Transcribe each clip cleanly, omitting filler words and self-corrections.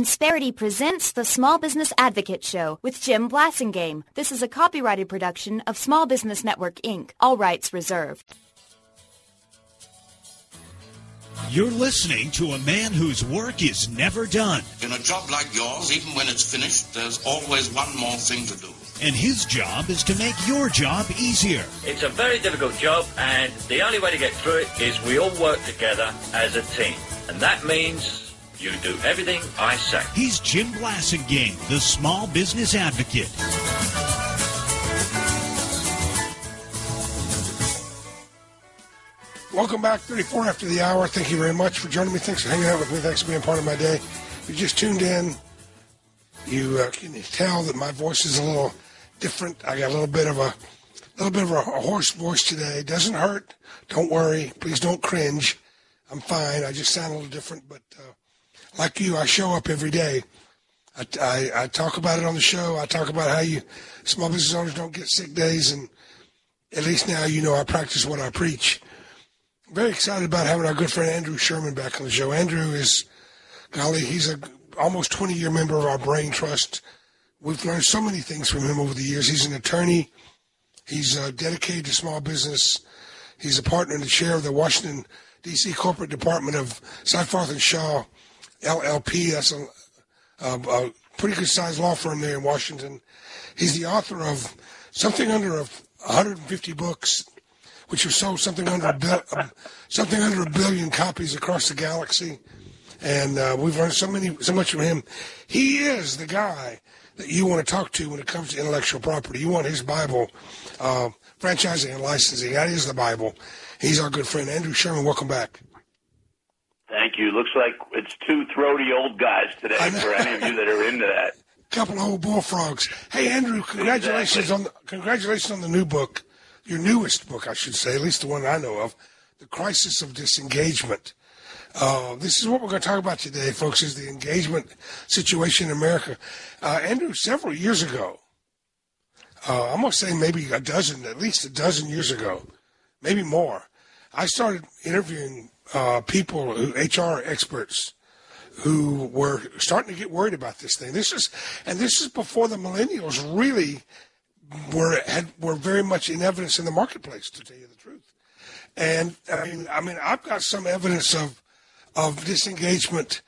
Insperity presents the Small Business Advocate Show with Jim Blasingame. This is a copyrighted production of Small Business Network, Inc. All rights reserved. You're listening to a man whose work is never done. In a job like yours, even when it's finished, there's always one more thing to do. And his job is to make your job easier. It's a very difficult job, and the only way to get through it is we all work together as a team. And that means you do everything I say. He's Jim Blasingame, the Small Business Advocate. Welcome back, 34 after the hour. Thank you very much for joining me. Thanks for hanging out with me. Thanks for being part of my day. If you just tuned in, you can tell that my voice is a little different. I got a little bit of a hoarse voice today. Doesn't hurt. Don't worry. Please don't cringe. I'm fine. I just sound a little different, but like you, I show up every day. I talk about it on the show. I talk about how you small business owners don't get sick days, and at least now you know I practice what I preach. I'm very excited about having our good friend Andrew Sherman back on the show. Andrew is, he's a almost 20-year member of our Brain Trust. We've learned so many things from him over the years. He's an attorney. He's dedicated to small business. He's a partner and the chair of the Washington, D.C. Corporate Department of Seyfarth & Shaw, LLP. That's a pretty good-sized law firm there in Washington. He's the author of something under 150 books, which have sold something under a billion copies across the galaxy. And we've learned so much from him. He is the guy that you want to talk to when it comes to intellectual property. You want his Bible, franchising and licensing. That is the Bible. He's our good friend. Andrew Sherman, welcome back. Thank you. Looks like it's two throaty old guys today for any of you that are into that. Couple of old bullfrogs. Hey, Andrew, congratulations on the new book, your newest book, I should say, at least the one I know of, The Crisis of Disengagement. This is what we're going to talk about today, folks, is the engagement situation in America. Andrew, several years ago, I'm going to say maybe at least a dozen years ago, maybe more, I started interviewing people, HR experts, who were starting to get worried about this thing. This is before the millennials really were very much in evidence in the marketplace, to tell you the truth. And I mean, I've got some evidence of disengagement.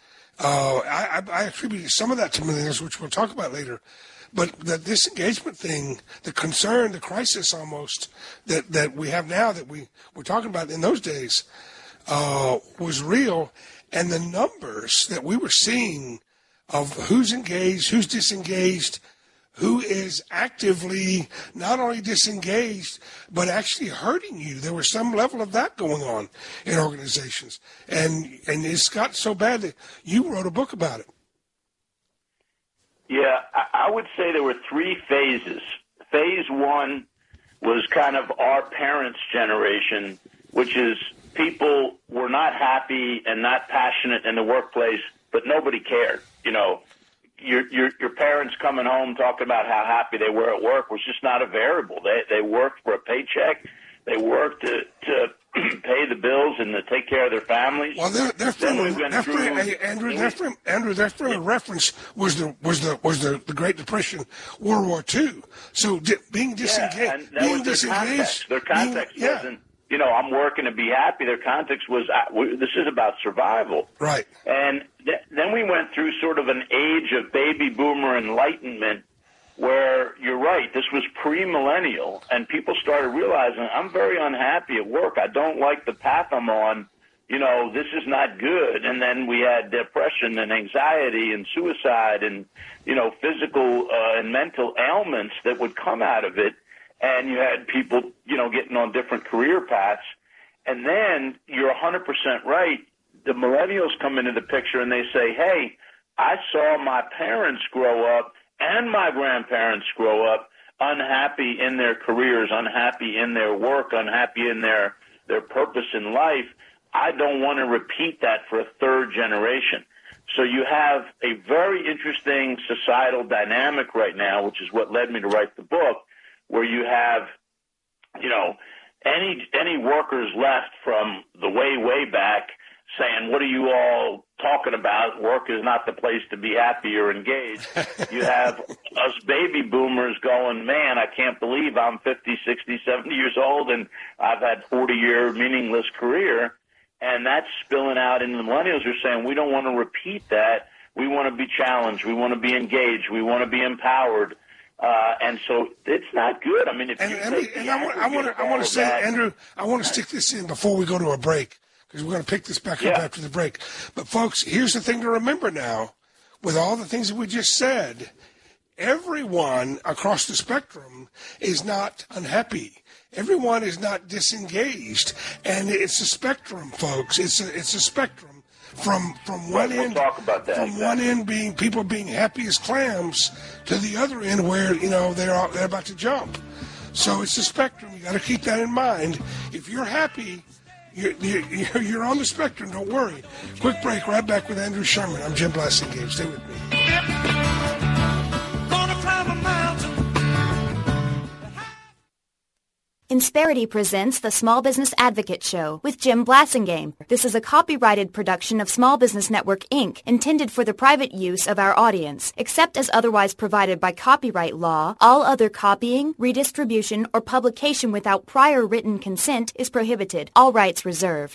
I attribute some of that to millennials, which we'll talk about later. But the disengagement thing, the concern, the crisis almost that we have now that we were talking about in those days was real. And the numbers that we were seeing of who's engaged, who's disengaged, who is actively not only disengaged, but actually hurting you. There was some level of that going on in organizations. And it's got so bad that you wrote a book about it. Yeah, I would say there were three phases. Phase one was kind of our parents' generation, which is people were not happy and not passionate in the workplace, but nobody cared. You know, your parents coming home talking about how happy they were at work was just not a variable. They worked for a paycheck. They worked to pay the bills and to take care of their families. Well, their frame of reference was the Great Depression, World War II. So being disengaged, their context wasn't, you know, I'm working to be happy. Their context was, this is about survival. Right. And then we went through sort of an age of baby boomer enlightenment where you're right, this was pre-millennial, and people started realizing, I'm very unhappy at work. I don't like the path I'm on. You know, this is not good. And then we had depression and anxiety and suicide and, you know, physical and mental ailments that would come out of it. And you had people, you know, getting on different career paths. And then you're 100% right. The millennials come into the picture and they say, hey, I saw my parents grow up and my grandparents grow up unhappy in their careers, unhappy in their work, unhappy in their purpose in life. I don't want to repeat that for a third generation. So you have a very interesting societal dynamic right now, which is what led me to write the book, where you have, you know, any workers left from the way back saying, what are you all talking about? Work is not the place to be happy or engaged. You have us baby boomers going, man, I can't believe I'm 50, 60, 70 years old and I've had 40-year meaningless career. And that's spilling out into the millennials who are saying, we don't want to repeat that. We want to be challenged. We want to be engaged. We want to be empowered. And so it's not good. I mean, if I want to say, Andrew, I want to stick this in before we go to a break, because we're going to pick this back up after the break. But, folks, here's the thing to remember now. With all the things that we just said, everyone across the spectrum is not unhappy. Everyone is not disengaged. And it's a spectrum, folks. It's a spectrum. From one end, one end being people being happy as clams, to the other end where they're about to jump. So it's a spectrum. You got to keep that in mind. If you're happy, you're on the spectrum. Don't worry. Quick break. Right back with Andrew Sherman. I'm Jim Blasingame. Stay with me. Gonna climb a mountain. Insperity presents the Small Business Advocate Show with Jim Blasingame. This is a copyrighted production of Small Business Network, Inc., intended for the private use of our audience. Except as otherwise provided by copyright law, all other copying, redistribution, or publication without prior written consent is prohibited. All rights reserved.